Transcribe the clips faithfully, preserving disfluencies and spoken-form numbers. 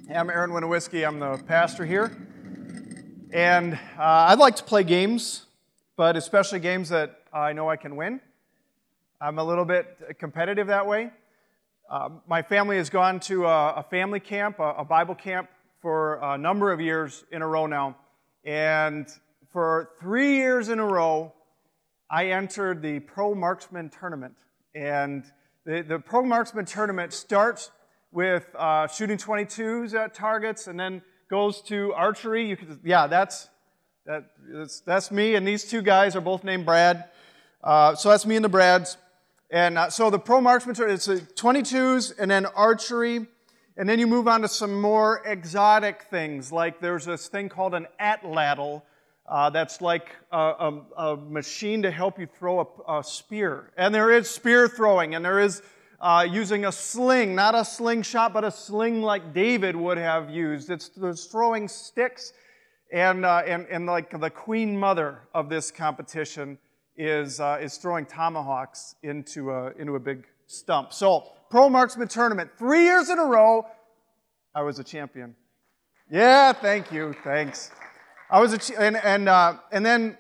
I'm Aaron Winowiski. I'm the pastor here. And uh, I'd like to play games, but especially games that I know I can win. I'm a little bit competitive that way. Uh, my family has gone to a, a family camp, a, a Bible camp, for a number of years in a row now. And for three years in a row, I entered the Pro Marksman Tournament. And the, the Pro Marksman Tournament starts with uh, shooting twenty-twos at targets, and then goes to archery. You could, yeah, that's that, that's, that's me, and these two guys are both named Brad. Uh, so that's me and the Brads. And uh, so the Pro Marksman Tournament, it's uh, twenty-twos, and then archery, and then you move on to some more exotic things, like there's this thing called an atlatl, uh, that's like a, a, a machine to help you throw a, a spear. And there is spear throwing, and there is Uh, using a sling, not a slingshot, but a sling like David would have used. It's there's throwing sticks, and uh, and and like the queen mother of this competition is uh, is throwing tomahawks into a into a big stump. So Pro Marksman Tournament, three years in a row, I was a champion. Yeah, thank you, thanks. I was a ch- and and uh, and then.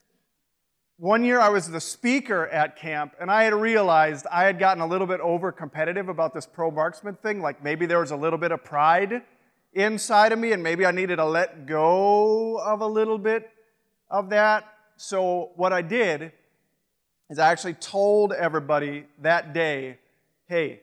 One year I was the speaker at camp, and I had realized I had gotten a little bit over-competitive about this pro marksman thing, like maybe there was a little bit of pride inside of me, and maybe I needed to let go of a little bit of that. So what I did is I actually told everybody that day, hey,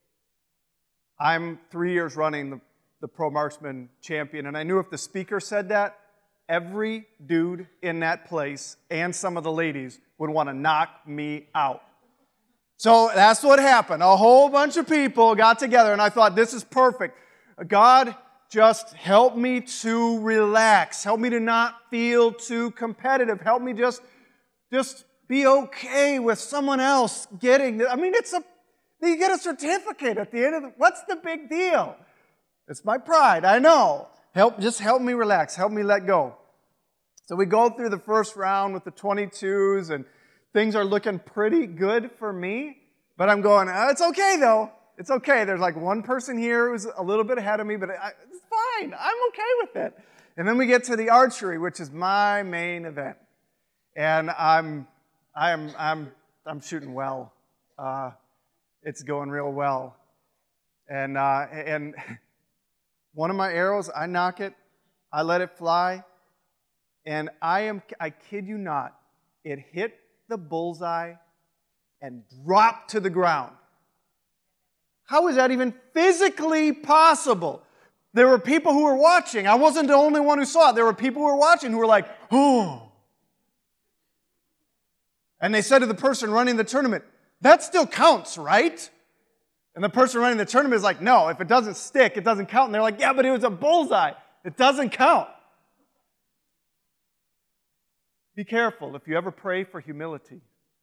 I'm three years running the, the Pro Marksman champion, and I knew if the speaker said that, every dude in that place and some of the ladies would want to knock me out. So that's what happened. A whole bunch of people got together, and I thought, this is perfect. God, just help me to relax. Help me to not feel too competitive. Help me just, just be okay with someone else getting, I mean, it's a, you get a certificate at the end of the, what's the big deal? It's my pride, I know. Help, just help me relax. Help me let go. So we go through the first round with the twenty-twos, and things are looking pretty good for me. But I'm going, oh, it's okay, though. It's okay. There's like one person here who's a little bit ahead of me, but I, it's fine. I'm okay with it. And then we get to the archery, which is my main event. And I'm, I'm, I'm, I'm shooting well. Uh, it's going real well. And, uh, and... One of my arrows, I knock it, I let it fly, and I am, I kid you not, it hit the bullseye and dropped to the ground. How is that even physically possible? There were people who were watching. I wasn't the only one who saw it. There were people who were watching who were like, oh. And they said to the person running the tournament, that still counts, right? And the person running the tournament is like, no, if it doesn't stick, it doesn't count. And they're like, yeah, but it was a bullseye. It doesn't count. Be careful if you ever pray for humility.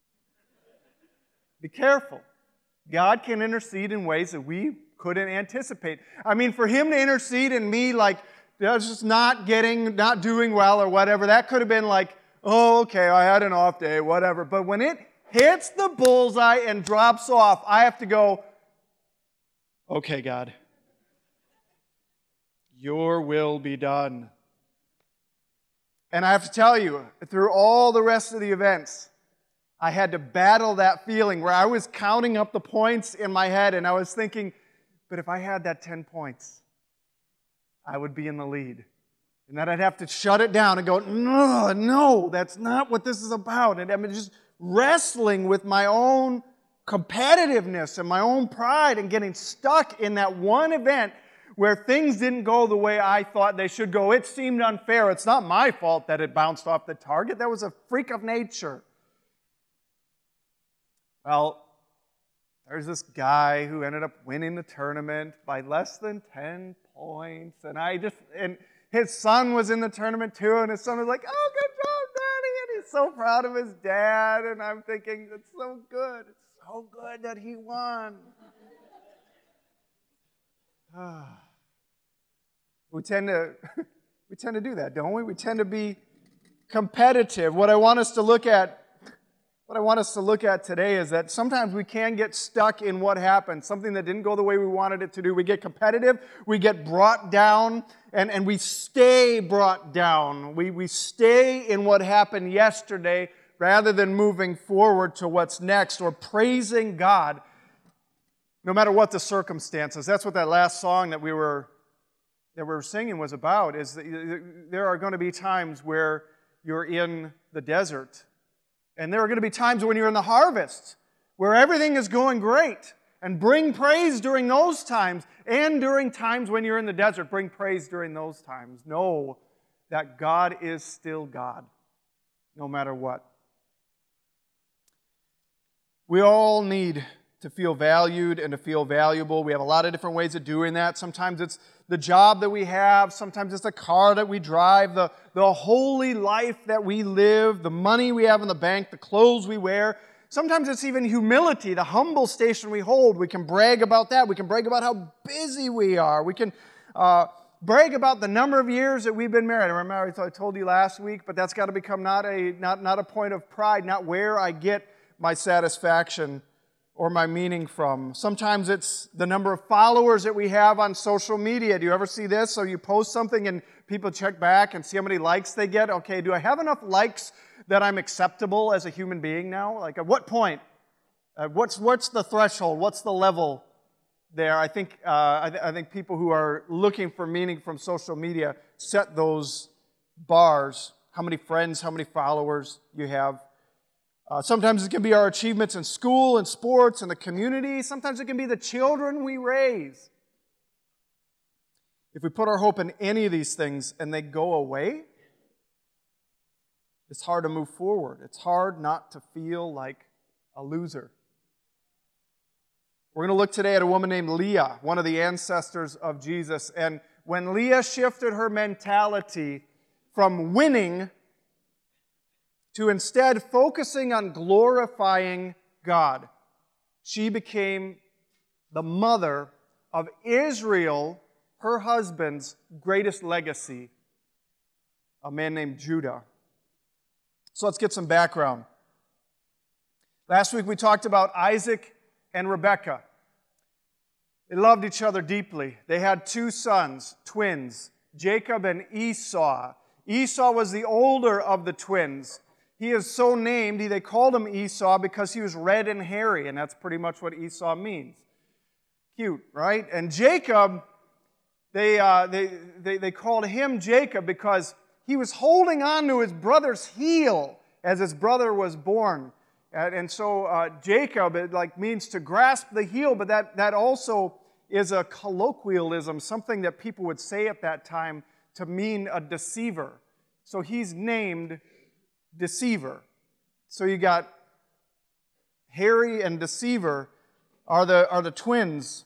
Be careful. God can intercede in ways that we couldn't anticipate. I mean, for Him to intercede in me, like, just not getting, not doing well or whatever, that could have been like, oh, okay, I had an off day, whatever. But when it hits the bullseye and drops off, I have to go, okay, God, your will be done. And I have to tell you, through all the rest of the events, I had to battle that feeling where I was counting up the points in my head, and I was thinking, but if I had that ten points, I would be in the lead. And then I'd have to shut it down and go, no, no, that's not what this is about. And I'm just wrestling with my own competitiveness and my own pride and getting stuck in that one event where things didn't go the way I thought they should go. It seemed unfair. It's not my fault that it bounced off the target. That was a freak of nature. Well, there's this guy who ended up winning the tournament by less than ten points, and I just, and his son was in the tournament too, and his son was like, oh, good job, Daddy, and he's so proud of his dad, and I'm thinking, it's so good. It's so good that he won. we tend to we tend to do that, don't we? We tend to be competitive. What I want us to look at, what I want us to look at today is that sometimes we can get stuck in what happened, something that didn't go the way we wanted it to do. We get competitive, we get brought down, and, and we stay brought down. We, we stay in what happened yesterday rather than moving forward to what's next or praising God no matter what the circumstances. That's what that last song that we were that we were singing was about, is that there are going to be times where you're in the desert. And there are going to be times when you're in the harvest, where everything is going great. And bring praise during those times. And during times when you're in the desert, bring praise during those times. Know that God is still God, no matter what. We all need to feel valued and to feel valuable. We have a lot of different ways of doing that. Sometimes it's the job that we have. Sometimes it's the car that we drive, the, the holy life that we live, the money we have in the bank, the clothes we wear. Sometimes it's even humility, the humble station we hold. We can brag about that. We can brag about how busy we are. We can uh, brag about the number of years that we've been married. I remember I told you last week, but that's got to become not a, not, not a point of pride, not where I get my satisfaction or my meaning from. Sometimes it's the number of followers that we have on social media. Do you ever see this? So you post something and people check back and see how many likes they get. Okay, do I have enough likes that I'm acceptable as a human being now? Like at what point? Uh, what's what's the threshold? What's the level there? I think uh, I, th- I think people who are looking for meaning from social media set those bars. How many friends? How many followers you have? Uh, sometimes it can be our achievements in school and sports and the community. Sometimes it can be the children we raise. If we put our hope in any of these things and they go away, it's hard to move forward. It's hard not to feel like a loser. We're going to look today at a woman named Leah, one of the ancestors of Jesus. And when Leah shifted her mentality from winning to instead focusing on glorifying God, she became the mother of Israel, her husband's greatest legacy, a man named Judah. So let's get some background. Last week we talked about Isaac and Rebekah. They loved each other deeply. They had two sons, twins, Jacob and Esau. Esau was the older of the twins. He is so named, they called him Esau because he was red and hairy, and that's pretty much what Esau means. Cute, right? And Jacob, they, uh, they, they, they called him Jacob because he was holding on to his brother's heel as his brother was born. And, and so uh, Jacob, it like means to grasp the heel, but that, that also is a colloquialism, something that people would say at that time to mean a deceiver. So he's named Deceiver. So you got Harry and Deceiver are the, are the twins.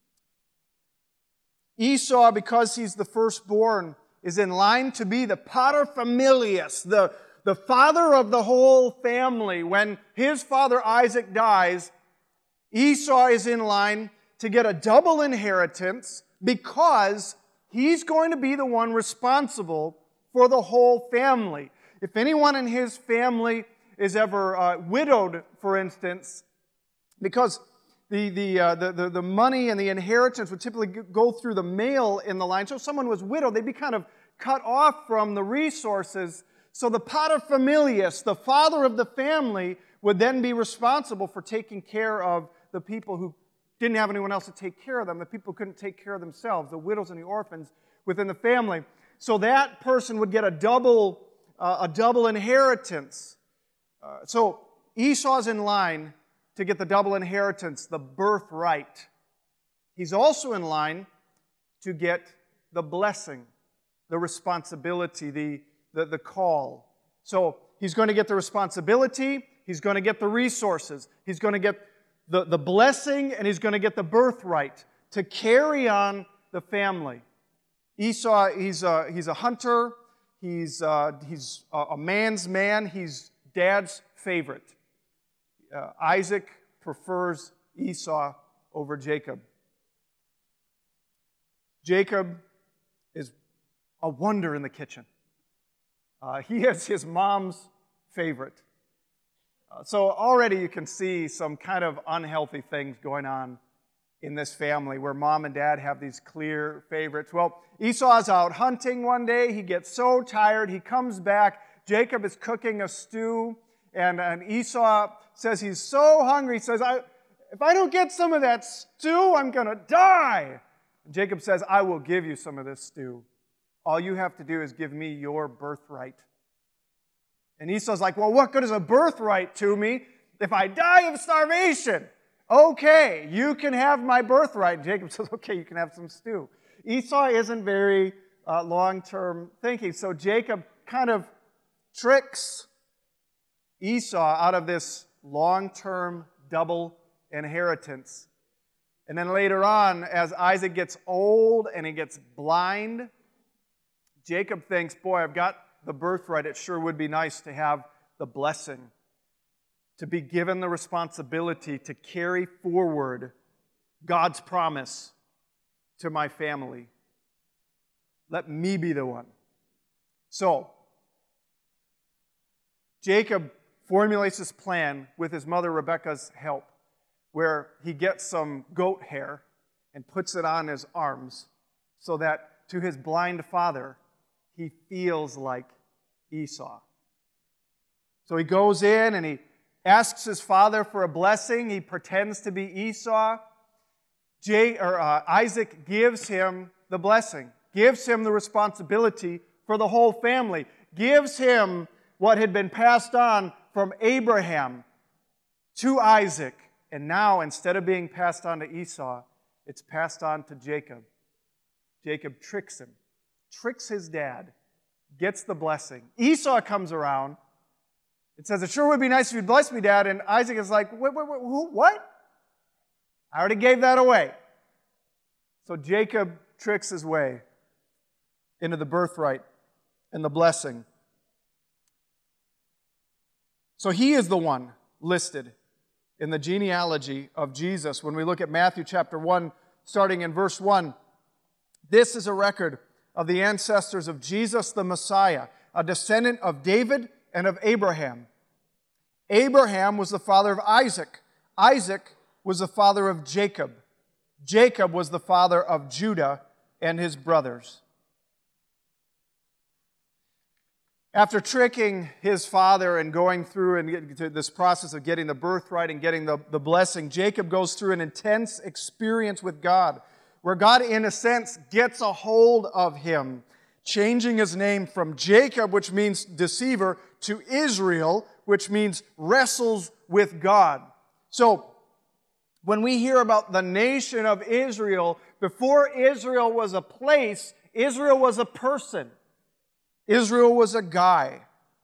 Esau, because he's the firstborn, is in line to be the paterfamilias, the, the father of the whole family. When his father Isaac dies, Esau is in line to get a double inheritance because he's going to be the one responsible for the whole family. If anyone in his family is ever uh, widowed, for instance, because the, the, uh, the, the, the money and the inheritance would typically go through the male in the line. So if someone was widowed, they'd be kind of cut off from the resources. So the paterfamilias, the father of the family, would then be responsible for taking care of the people who didn't have anyone else to take care of them, the people who couldn't take care of themselves, the widows and the orphans within the family. So that person would get a double Uh, a double inheritance. Uh, so Esau's in line to get the double inheritance, the birthright. He's also in line to get the blessing, the responsibility, the, the, the call. So he's going to get the responsibility, he's going to get the resources, he's going to get the, the blessing, and he's going to get the birthright to carry on the family. Esau, he's a, he's a hunter. He's, uh, he's a man's man. He's dad's favorite. Uh, Isaac prefers Esau over Jacob. Jacob is a wonder in the kitchen. Uh, he is his mom's favorite. Uh, so already you can see some kind of unhealthy things going on in this family where mom and dad have these clear favorites. Well, Esau's out hunting one day. He gets so tired. He comes back. Jacob is cooking a stew, and, and Esau says he's so hungry. He says, I, if I don't get some of that stew, I'm going to die. And Jacob says, I will give you some of this stew. All you have to do is give me your birthright. And Esau's like, well, what good is a birthright to me if I die of starvation? Okay, you can have my birthright. And Jacob says, okay, you can have some stew. Esau isn't very uh, long-term thinking. So Jacob kind of tricks Esau out of this long-term double inheritance. And then later on, as Isaac gets old and he gets blind, Jacob thinks, boy, I've got the birthright. It sure would be nice to have the blessing, to be given the responsibility to carry forward God's promise to my family. Let me be the one. So, Jacob formulates this plan with his mother Rebekah's help, where he gets some goat hair and puts it on his arms so that to his blind father, he feels like Esau. So he goes in and he asks his father for a blessing. He pretends to be Esau. Jay, or, uh, Isaac gives him the blessing, gives him the responsibility for the whole family, gives him what had been passed on from Abraham to Isaac. And now, instead of being passed on to Esau, it's passed on to Jacob. Jacob tricks him, tricks his dad, gets the blessing. Esau comes around. It says, it sure would be nice if you'd bless me, Dad. And Isaac is like, wait, wait, wait, who, what? I already gave that away. So Jacob tricks his way into the birthright and the blessing. So he is the one listed in the genealogy of Jesus. When we look at Matthew chapter one, starting in verse one, this is a record of the ancestors of Jesus the Messiah, a descendant of David and of Abraham. Abraham was the father of Isaac. Isaac was the father of Jacob. Jacob was the father of Judah and his brothers. After tricking his father and going through and getting to this process of getting the birthright and getting the, the blessing, Jacob goes through an intense experience with God, where God, in a sense, gets a hold of him, changing his name from Jacob, which means deceiver, to Israel, which means wrestles with God. So, when we hear about the nation of Israel, before Israel was a place, Israel was a person. Israel was a guy.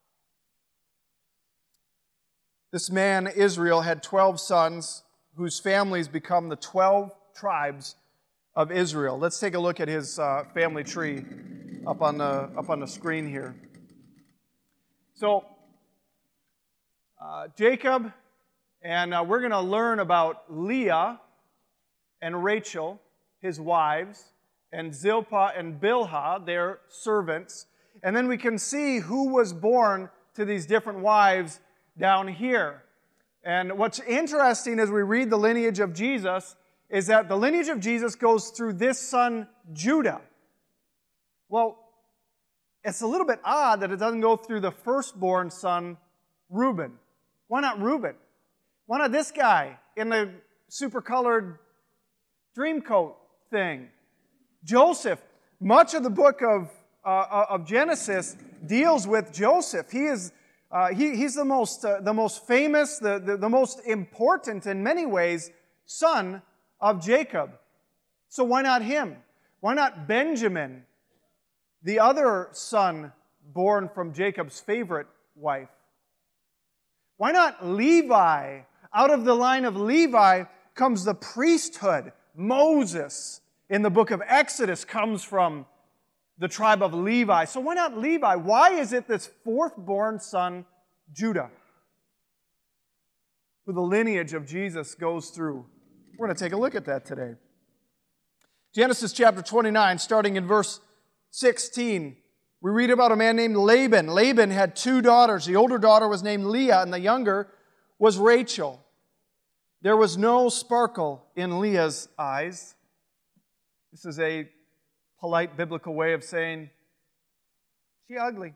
This man, Israel, had twelve sons whose families become the twelve tribes of Israel. Let's take a look at his uh, family tree up on the up on the screen here. So, uh, Jacob, and uh, we're going to learn about Leah and Rachel, his wives, and Zilpah and Bilhah, their servants. And then we can see who was born to these different wives down here. And what's interesting as we read the lineage of Jesus is that the lineage of Jesus goes through this son, Judah. Well, it's a little bit odd that it doesn't go through the firstborn son, Reuben. Why not Reuben? Why not this guy in the super-colored dream coat thing? Joseph. Much of the book of Uh, of Genesis deals with Joseph. He is uh, he, he's the most uh, the most famous, the, the, the most important in many ways son of Jacob. So why not him? Why not Benjamin, the other son born from Jacob's favorite wife? Why not Levi? Out of the line of Levi comes the priesthood. Moses in the book of Exodus comes from the tribe of Levi. So why not Levi? Why is it this fourth-born son, Judah, who the lineage of Jesus goes through? We're going to take a look at that today. Genesis chapter twenty-nine, starting in verse sixteen, we read about a man named Laban. Laban had two daughters. The older daughter was named Leah, and the younger was Rachel. There was no sparkle in Leah's eyes. This is a polite biblical way of saying, she ugly.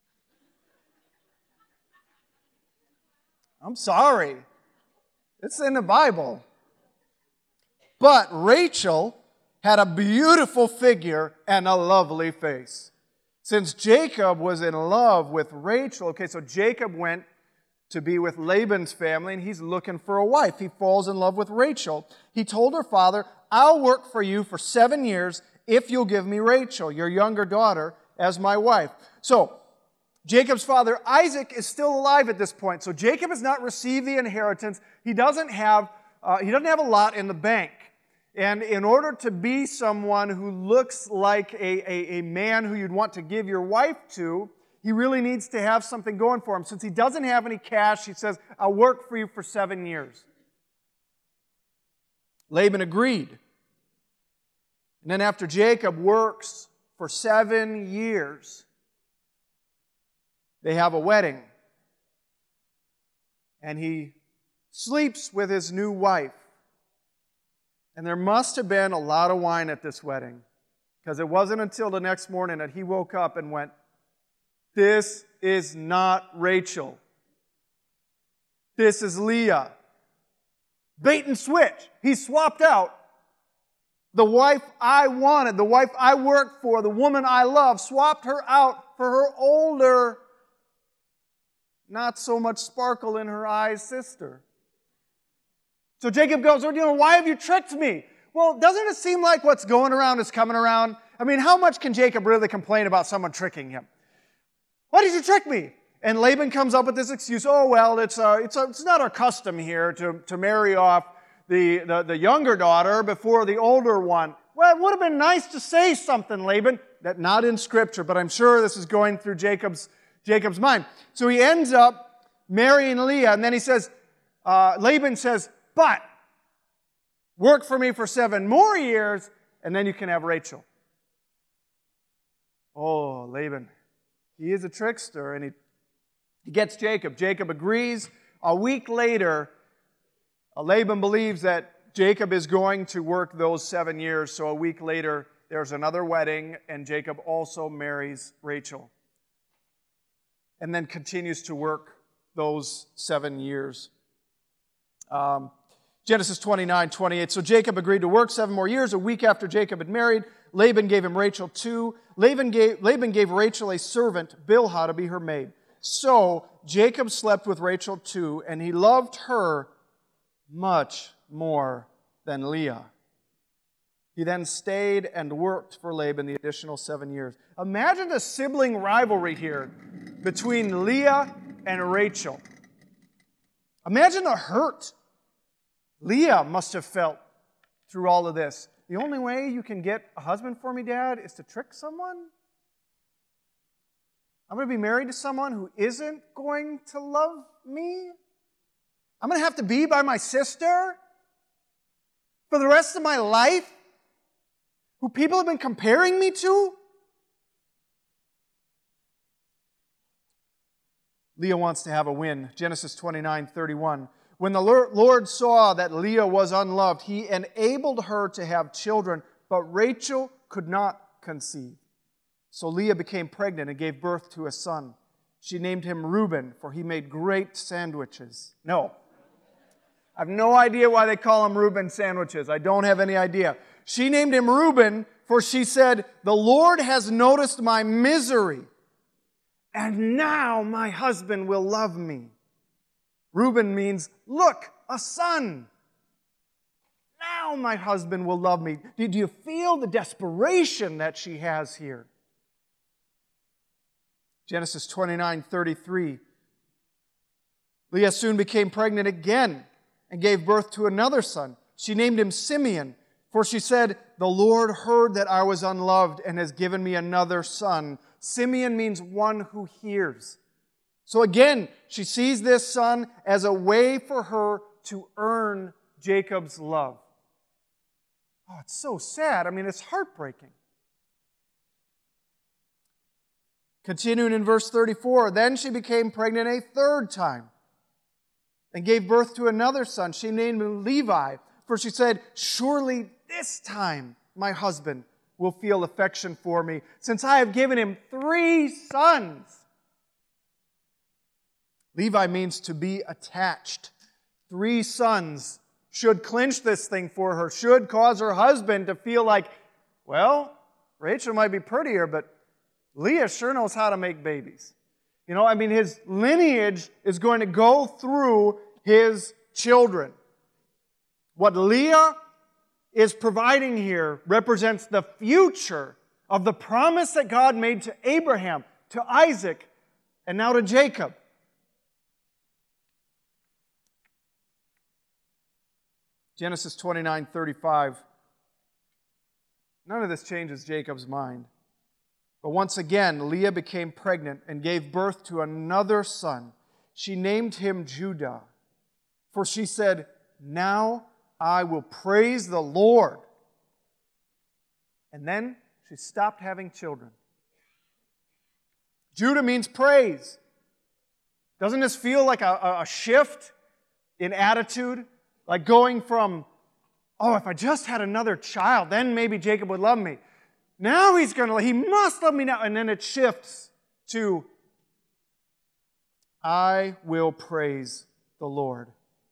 I'm sorry. It's in the Bible. But Rachel had a beautiful figure and a lovely face. Since Jacob was in love with Rachel, okay, so Jacob went to be with Laban's family, and he's looking for a wife. He falls in love with Rachel. He told her father, I'll work for you for seven years if you'll give me Rachel, your younger daughter, as my wife. So, Jacob's father, Isaac, is still alive at this point. So Jacob has not received the inheritance. He doesn't have, uh, he doesn't have a lot in the bank. And in order to be someone who looks like a, a, a man who you'd want to give your wife to, he really needs to have something going for him. Since he doesn't have any cash, he says, I'll work for you for seven years. Laban agreed. And then after Jacob works for seven years, they have a wedding. And he sleeps with his new wife. And there must have been a lot of wine at this wedding, because it wasn't until the next morning that he woke up and went, this is not Rachel. This is Leah. Bait and switch. He swapped out the wife I wanted, the wife I worked for, the woman I love, swapped her out for her older, not so much sparkle in her eyes sister. So Jacob goes, you know, why have you tricked me? Well, doesn't it seem like what's going around is coming around? I mean, how much can Jacob really complain about someone tricking him? Why did you trick me? And Laban comes up with this excuse, oh, well, it's, uh, it's, uh, it's not our custom here to, to marry off the, the, the younger daughter before the older one. Well, it would have been nice to say something, Laban. That not in Scripture, but I'm sure this is going through Jacob's, Jacob's mind. So he ends up marrying Leah, and then he says, uh, Laban says, but work for me for seven more years, and then you can have Rachel. Oh, Laban, he is a trickster, and he, he gets Jacob. Jacob agrees. A week later, uh, Laban believes that Jacob is going to work those seven years, so a week later, there's another wedding, and Jacob also marries Rachel. And then continues to work those seven years. Um, Genesis twenty-nine, twenty-eight. So Jacob agreed to work seven more years. A week after Jacob had married, Laban gave him Rachel too. Laban gave, Laban gave Rachel a servant, Bilhah, to be her maid. So Jacob slept with Rachel too, and he loved her much more than Leah. He then stayed and worked for Laban the additional seven years. Imagine the sibling rivalry here between Leah and Rachel. Imagine the hurt Leah must have felt through all of this. The only way you can get a husband for me, Dad, is to trick someone? I'm going to be married to someone who isn't going to love me? I'm going to have to be by my sister for the rest of my life? Who people have been comparing me to? Leah wants to have a win. Genesis twenty-nine, thirty-one. When the Lord saw that Leah was unloved, He enabled her to have children, but Rachel could not conceive. So Leah became pregnant and gave birth to a son. She named him Reuben, for he made great sandwiches. No. I have no idea why they call him Reuben sandwiches. I don't have any idea. She named him Reuben, for she said, the Lord has noticed my misery, and now my husband will love me. Reuben means, look, a son. Now my husband will love me. Did you feel the desperation that she has here? Genesis twenty-nine, thirty-three. Leah soon became pregnant again and gave birth to another son. She named him Simeon, for she said, the Lord heard that I was unloved and has given me another son. Simeon means one who hears. So again, she sees this son as a way for her to earn Jacob's love. Oh, it's so sad. I mean, it's heartbreaking. Continuing in verse thirty-four, then she became pregnant a third time. and gave birth to another son. She named him Levi, for she said, surely this time my husband will feel affection for me, since I have given him three sons. Levi means to be attached. Three sons should clinch this thing for her, should cause her husband to feel like, well, Rachel might be prettier, but Leah sure knows how to make babies. You know, I mean, his lineage is going to go through his children. What Leah is providing here represents the future of the promise that God made to Abraham, to Isaac, and now to Jacob. Genesis twenty-nine thirty-five. None of this changes Jacob's mind. But once again, Leah became pregnant and gave birth to another son. She named him Judah, for she said, now I will praise the Lord. And then she stopped having children. Judah means praise. Doesn't this feel like a, a shift in attitude? Like going from, oh, if I just had another child, then maybe Jacob would love me. Now he's going to, he must love me now. And then it shifts to, I will praise the Lord.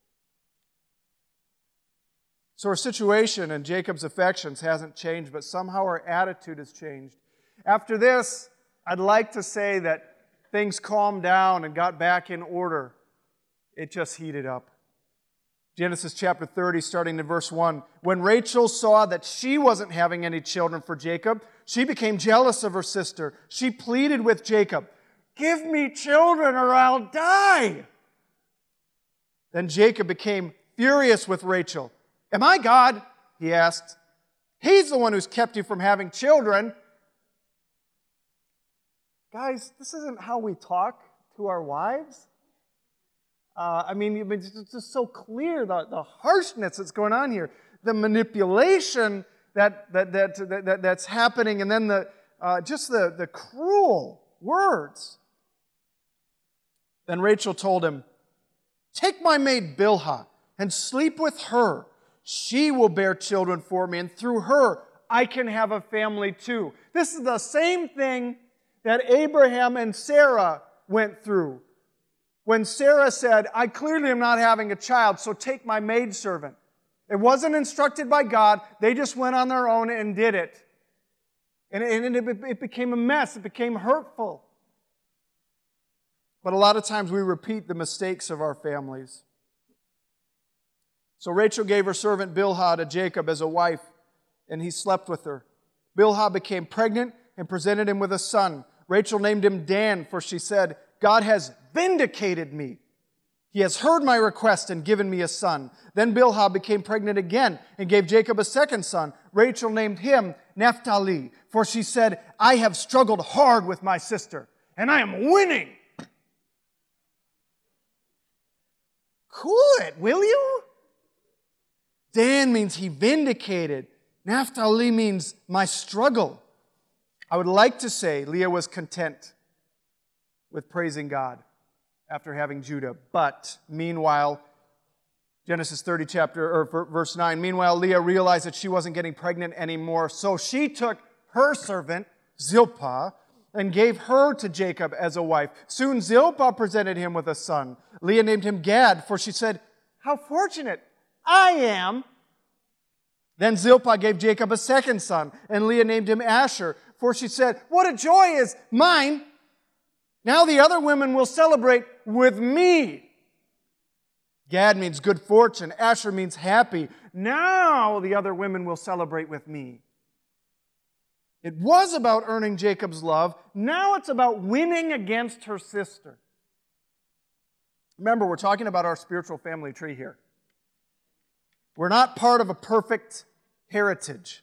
So our situation and Jacob's affections hasn't changed, but somehow our attitude has changed. After this, I'd like to say that things calmed down and got back in order. It just heated up. Genesis chapter thirty, starting in verse one. When Rachel saw that she wasn't having any children for Jacob, she became jealous of her sister. She pleaded with Jacob, give me children or I'll die. Then Jacob became furious with Rachel. Am I God? He asked. He's the one who's kept you from having children. Guys, this isn't how we talk to our wives. Uh, I mean, it's just so clear, the, the harshness that's going on here, the manipulation that, that, that, that, that that's happening, and then the uh, just the, the cruel words. Then Rachel told him, take my maid Bilhah and sleep with her. She will bear children for me, and through her I can have a family too. This is the same thing that Abraham and Sarah went through. When Sarah said, I clearly am not having a child, so take my maidservant. It wasn't instructed by God. They just went on their own and did it. And it became a mess. It became hurtful. But a lot of times we repeat the mistakes of our families. So Rachel gave her servant Bilhah to Jacob as a wife, and he slept with her. Bilhah became pregnant and presented him with a son. Rachel named him Dan, for she said, God has vindicated me. He has heard my request and given me a son. Then Bilhah became pregnant again and gave Jacob a second son. Rachel named him Naphtali, for she said, I have struggled hard with my sister, and I am winning. Cool it, will you? Dan means he vindicated. Naphtali means my struggle. I would like to say Leah was content with praising God after having Judah. But meanwhile, Genesis thirty chapter or verse nine, meanwhile Leah realized that she wasn't getting pregnant anymore, so she took her servant Zilpah and gave her to Jacob as a wife. Soon Zilpah presented him with a son. Leah named him Gad, for she said, how fortunate I am. Then Zilpah gave Jacob a second son, and Leah named him Asher, for she said, what a joy is mine. Now the other women will celebrate with me. Gad means good fortune. Asher means happy. Now the other women will celebrate with me. It was about earning Jacob's love. Now it's about winning against her sister. Remember, we're talking about our spiritual family tree here. We're not part of a perfect heritage.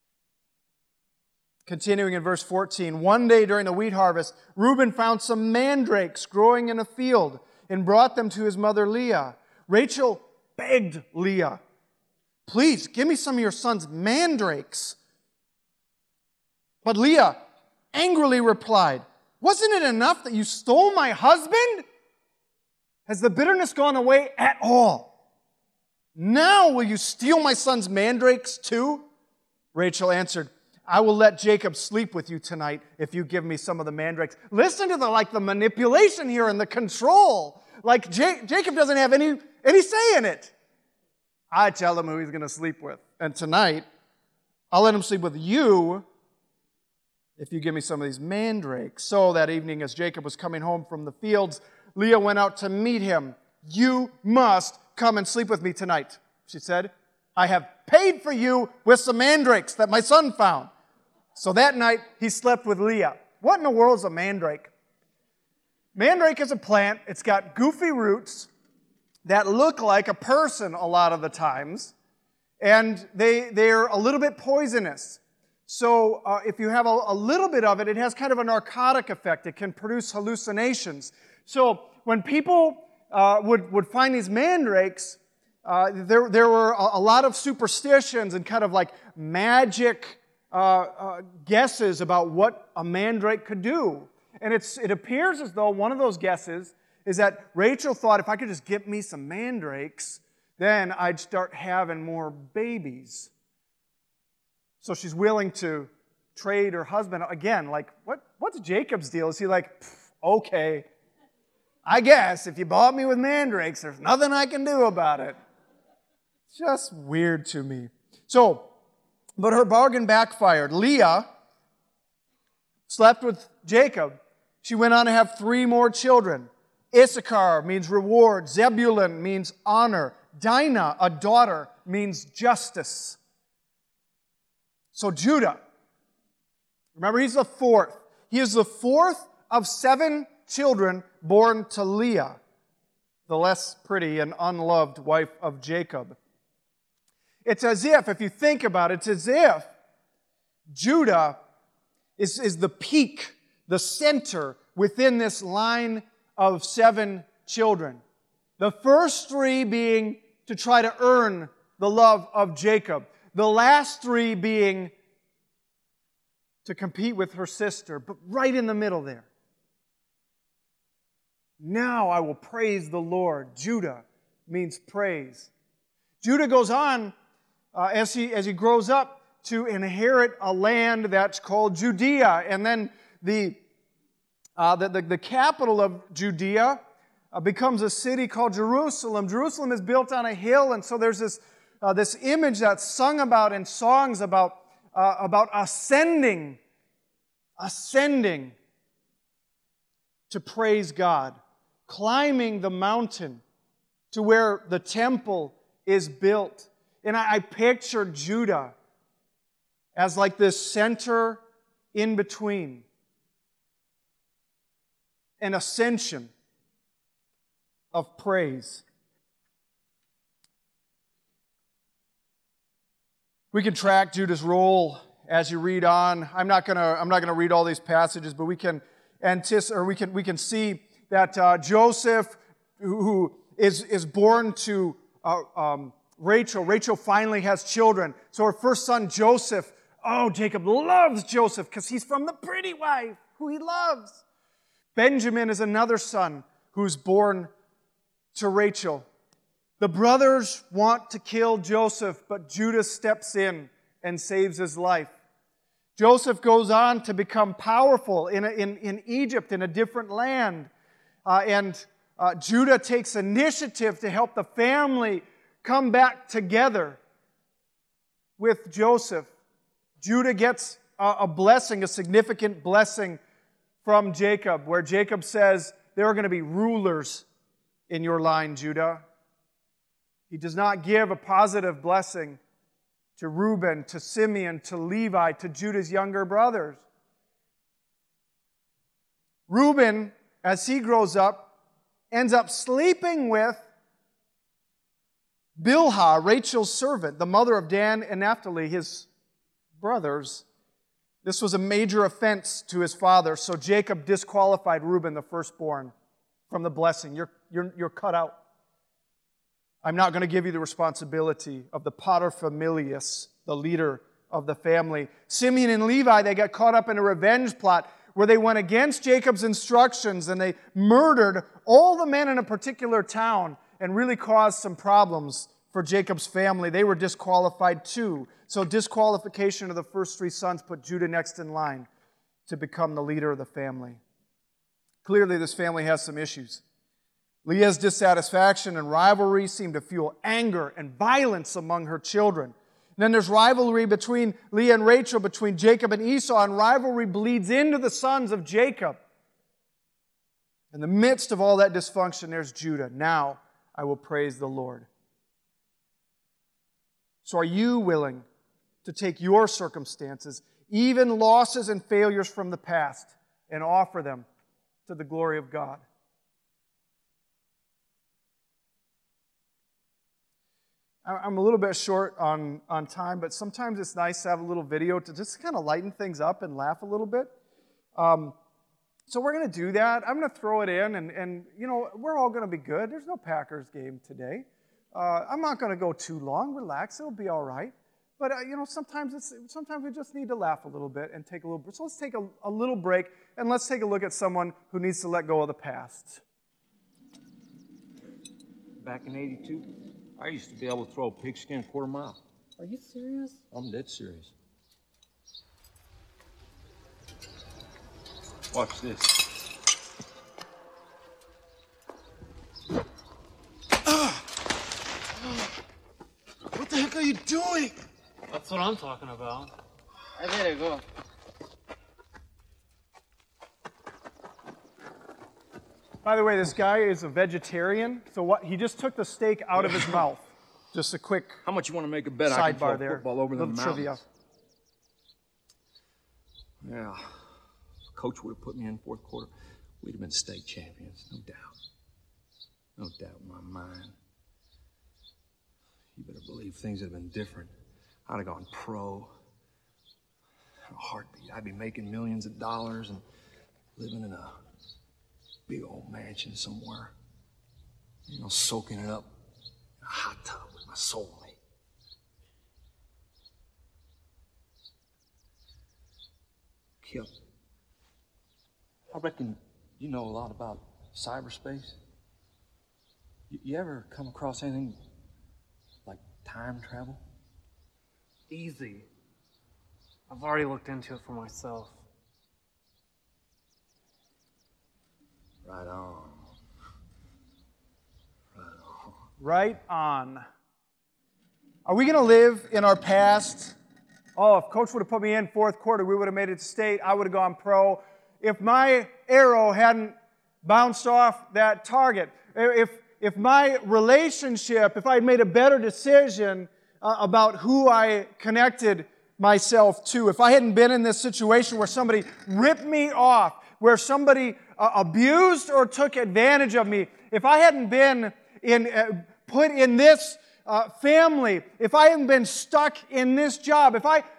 Continuing in verse fourteen, one day during the wheat harvest, Reuben found some mandrakes growing in a field and brought them to his mother Leah. Rachel begged Leah, please give me some of your son's mandrakes. But Leah angrily replied, wasn't it enough that you stole my husband? Has the bitterness gone away at all? Now will you steal my son's mandrakes too? Rachel answered, I will let Jacob sleep with you tonight if you give me some of the mandrakes. Listen to the like the manipulation here and the control. Like J- Jacob doesn't have any, any say in it. I tell him who he's going to sleep with. And tonight, I'll let him sleep with you if you give me some of these mandrakes. So that evening, as Jacob was coming home from the fields, Leah went out to meet him. You must come and sleep with me tonight, she said. I have paid for you with some mandrakes that my son found. So that night, he slept with Leah. What in the world is a mandrake? Mandrake is a plant. It's got goofy roots that look like a person a lot of the times, and they, they're a little bit poisonous. So uh, if you have a, a little bit of it, it has kind of a narcotic effect. It can produce hallucinations. So when people uh, would, would find these mandrakes, uh, there, there were a, a lot of superstitions and kind of like magic uh, uh, guesses about what a mandrake could do. And it's, it appears as though one of those guesses is that Rachel thought, if I could just get me some mandrakes, then I'd start having more babies. So she's willing to trade her husband. Again, like, what, what's Jacob's deal? Is he like, okay, I guess if you bought me with mandrakes, there's nothing I can do about it. It's just weird to me. So, but her bargain backfired. Leah slept with Jacob. She went on to have three more children. Issachar means reward. Zebulun means honor. Dinah, a daughter, means justice. So Judah, remember he's the fourth. He is the fourth of seven children born to Leah, the less pretty and unloved wife of Jacob. It's as if, if you think about it, it's as if Judah is, is the peak, the center within this line of seven children. The first three being to try to earn the love of Jacob. The last three being to compete with her sister, but right in the middle there. Now I will praise the Lord. Judah means praise. Judah goes on uh, as he as he grows up to inherit a land that's called Judea, and then the uh, the, the, the capital of Judea uh, becomes a city called Jerusalem. Jerusalem is built on a hill, and so there's this uh, this image that's sung about in songs about uh, about ascending, ascending to praise God, climbing the mountain to where the temple is built. And I, I picture Judah as like this center in between, an ascension of praise. We can track Judah's role as you read on. I'm not gonna I'm not gonna read all these passages, but we can anticipate, or we can we can see that uh, Joseph, who, who is is born to uh, um, Rachel. Rachel finally has children. So her first son Joseph. Oh, Jacob loves Joseph because he's from the pretty wife who he loves. Benjamin is another son who's born to Rachel. The brothers want to kill Joseph, but Judah steps in and saves his life. Joseph goes on to become powerful in, a, in, in Egypt, in a different land. Uh, and uh, Judah takes initiative to help the family come back together with Joseph. Judah gets a, a blessing, a significant blessing from Jacob, where Jacob says, there are going to be rulers in your line, Judah. He does not give a positive blessing to Reuben, to Simeon, to Levi, to Judah's younger brothers. Reuben, as he grows up, ends up sleeping with Bilhah, Rachel's servant, the mother of Dan and Naphtali, his brothers. This was a major offense to his father, so Jacob disqualified Reuben, the firstborn, from the blessing. You're, you're, you're cut out. I'm not going to give you the responsibility of the paterfamilias, the leader of the family. Simeon and Levi, they got caught up in a revenge plot where they went against Jacob's instructions and they murdered all the men in a particular town and really caused some problems for Jacob's family. They were disqualified too. So disqualification of the first three sons put Judah next in line to become the leader of the family. Clearly, this family has some issues. Leah's dissatisfaction and rivalry seem to fuel anger and violence among her children. And then there's rivalry between Leah and Rachel, between Jacob and Esau, and rivalry bleeds into the sons of Jacob. In the midst of all that dysfunction, there's Judah. Now I will praise the Lord. So are you willing to take your circumstances, even losses and failures from the past, and offer them to the glory of God? I'm a little bit short on, on time, but sometimes it's nice to have a little video to just kind of lighten things up and laugh a little bit. Um, so we're going to do that. I'm going to throw it in, and, and you know, we're all going to be good. There's no Packers game today. Uh, I'm not going to go too long. Relax. It'll be all right. But, uh, you know, sometimes it's sometimes we just need to laugh a little bit and take a little break. So let's take a, a little break, and let's take a look at someone who needs to let go of the past. Back in eighty-two, I used to be able to throw a pigskin quarter mile. Are you serious? I'm dead serious. Watch this. Ah! What the heck are you doing? That's what I'm talking about. I better go. By the way, this guy is a vegetarian, so what? He just took the steak out of his mouth. Just a quick How much you want to make a bet I can throw sidebar a there. football over the Little mountains? trivia. Yeah. If Coach would have put me in fourth quarter, we'd have been state champions, no doubt. No doubt in my mind. You better believe things would have been different. I'd have gone pro. In a heartbeat. I'd be making millions of dollars and living in a big old mansion somewhere. You know, soaking it up in a hot tub with my soulmate. Kip, I reckon you know a lot about cyberspace. You, you ever come across anything like time travel? Easy. I've already looked into it for myself. Right on. Right on. Right on. Are we going to live in our past? Oh, if Coach would have put me in fourth quarter, we would have made it to state. I would have gone pro. If my arrow hadn't bounced off that target, if if my relationship, if I had made a better decision uh, about who I connected myself to, if I hadn't been in this situation where somebody ripped me off, where somebody uh, abused or took advantage of me, if I hadn't been in uh, put in this uh, family, if I hadn't been stuck in this job, if I...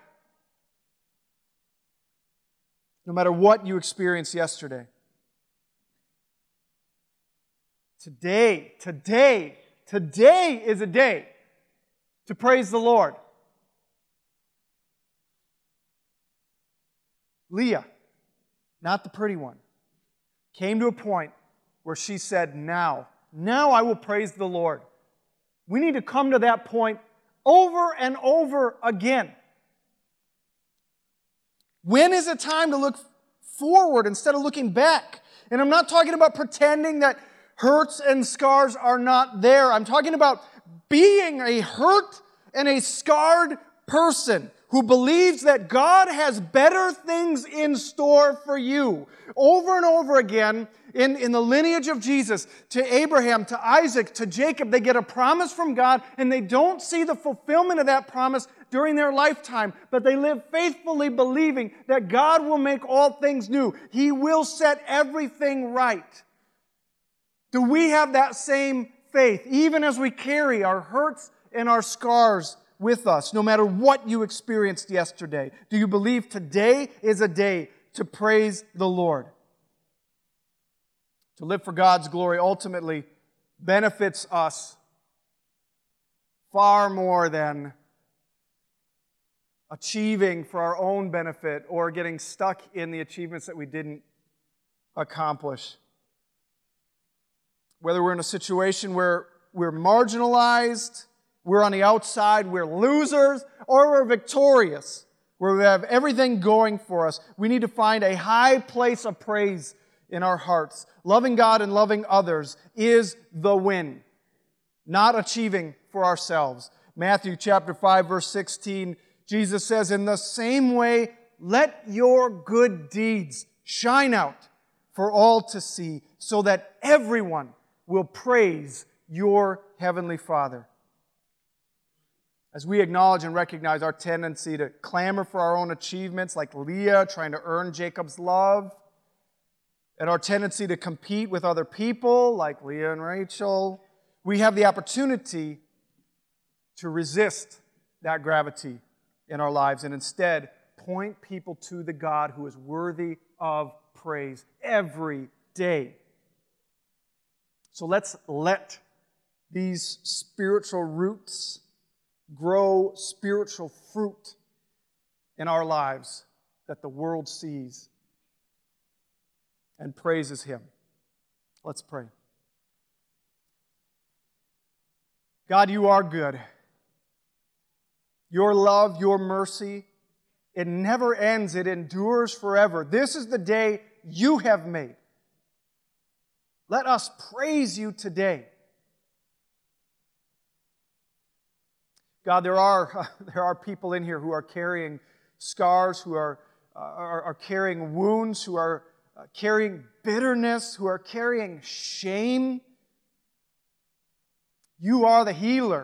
No matter what you experienced yesterday, today, today, today is a day to praise the Lord. Leah, not the pretty one, came to a point where she said, now, now I will praise the Lord. We need to come to that point over and over again. When is it time to look forward instead of looking back? And I'm not talking about pretending that hurts and scars are not there. I'm talking about being a hurt and a scarred person who believes that God has better things in store for you. Over and over again, in, in the lineage of Jesus, to Abraham, to Isaac, to Jacob, they get a promise from God, and they don't see the fulfillment of that promise during their lifetime, but they live faithfully believing that God will make all things new. He will set everything right. Do we have that same faith, even as we carry our hurts and our scars with us, no matter what you experienced yesterday? Do you believe today is a day to praise the Lord? To live for God's glory ultimately benefits us far more than achieving for our own benefit or getting stuck in the achievements that we didn't accomplish. Whether we're in a situation where we're marginalized, we're on the outside, we're losers, or we're victorious, where we have everything going for us, we need to find a high place of praise in our hearts. Loving God and loving others is the win, not achieving for ourselves. Matthew chapter five, verse sixteen, Jesus says, "In the same way, let your good deeds shine out for all to see, so that everyone will praise your heavenly Father." As we acknowledge and recognize our tendency to clamor for our own achievements, like Leah trying to earn Jacob's love, and our tendency to compete with other people, like Leah and Rachel, we have the opportunity to resist that gravity in our lives and instead point people to the God who is worthy of praise every day. So let's let these spiritual roots grow spiritual fruit in our lives that the world sees and praises Him. Let's pray. God, you are good. Your love, your mercy, it never ends. It endures forever. This is the day you have made. Let us praise you today. God, there are, there are people in here who are carrying scars, who are, uh, are, are carrying wounds, who are uh, carrying bitterness, who are carrying shame. You are the healer.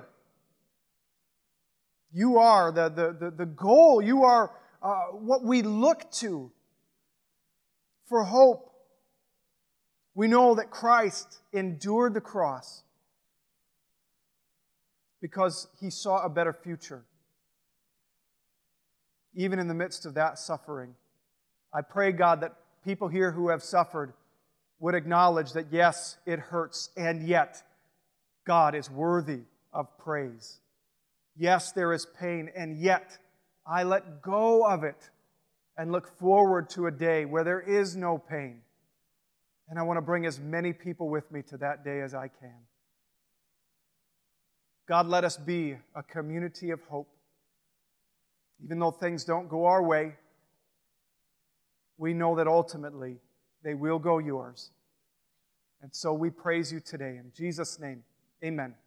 You are the, the, the, the goal. You are uh, what we look to for hope. We know that Christ endured the cross because He saw a better future. Even in the midst of that suffering, I pray, God, that people here who have suffered would acknowledge that, yes, it hurts, and yet God is worthy of praise. Yes, there is pain, and yet I let go of it and look forward to a day where there is no pain. And I want to bring as many people with me to that day as I can. God, let us be a community of hope. Even though things don't go our way, we know that ultimately they will go yours. And so we praise you today. In Jesus' name, amen.